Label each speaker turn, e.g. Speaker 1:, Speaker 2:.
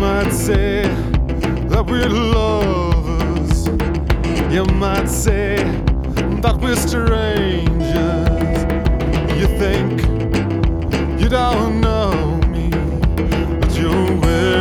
Speaker 1: might say that we're lovers. You might say that we're strangers. You think you don't